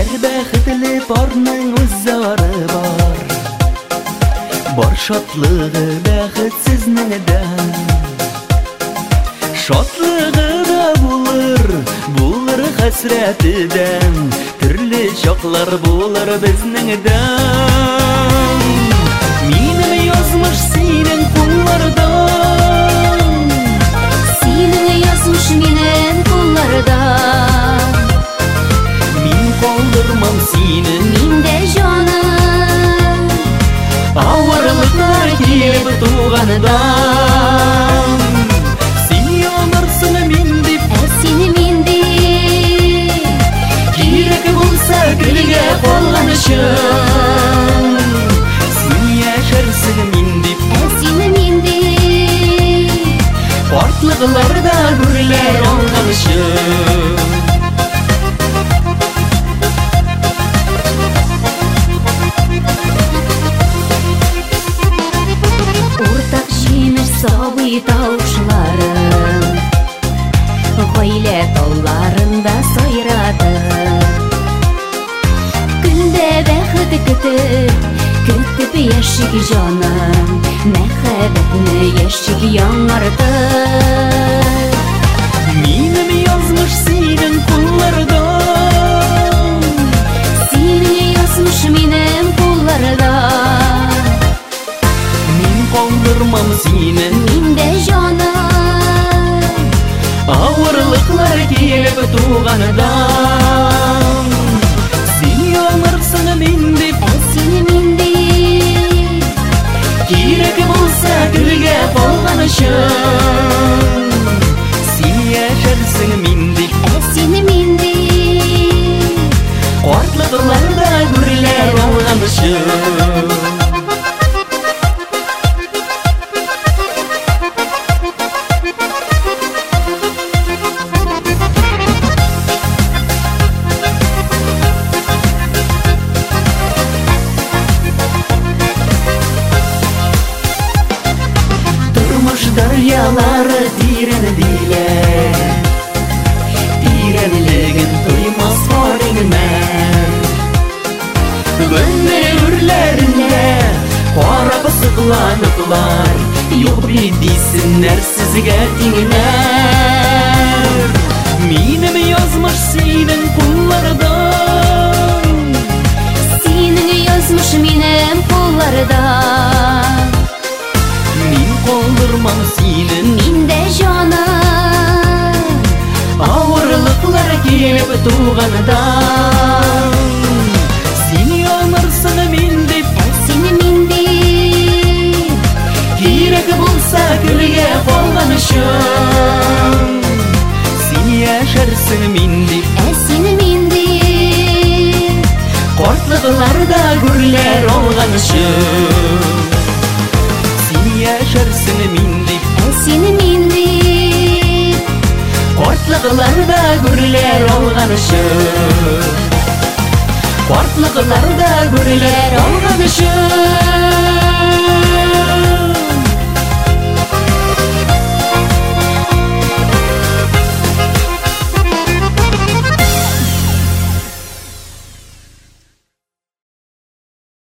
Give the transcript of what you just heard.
Her bäxetli barның üz zары бар. Бар шатлыгы бәхетсезнеңдән. Шатлыгы да булыр хәсрәтедән. Төрле чаклар булыр безнеңдән. Минем язмыш синең кулларда. Синең язмыш минем кулларда. Мин калдырмам сине, Миндә җаным. Авырлыклар килеп тугандан. Син янарсың мин дип, Сине мин дип. кирәк булса гөлгә калган өчен. Син яшәрсең мин дип, Сине мин дип. картлыкларда гүрләр алган өчен. Уртак җимеш сабый тавышларын, гаилә талларында сайрады. Көндә бәхет көтеп яшик җаным, мәхәббәтне яшик яңарды. Минем язмыш синең кулларда. Синең язмыш минем кулларда. Мин калдырмам сине, Миндә җаным. авырлыклар килеп тугандан. Син янарсың мин дип, Сине мин дип. кирәк булса гөлгә калган өчен. Син яшәрсең мин дип, Сине мин дип. картлыкларда гүрләр алган өчен. Тормыш дарьялары тирән диләр. Тирәнлеген тоймас фарыңнан. Гомер үрләрендә карап сыкланыклар. Юк бит дисеннәр сезгә тиңнәр. Минем язмыш синең кулларда. Синең язмыш минем кулларда. Мин калдырмам сине, Миндә җаным. авырлыклар килеп тугандан. Син янарсың мин дип, Сине мин дип. кирәк булса гөлгә калган өчен. Син яшәрсең мин дип, Сине мин дип. картлыкларда гүрләр алган өчен. Син яшәрсең мин дип, Сине мин дип. картлыкларда гүрләр алган өчен. Картлыкларда гүрләр алган өчен.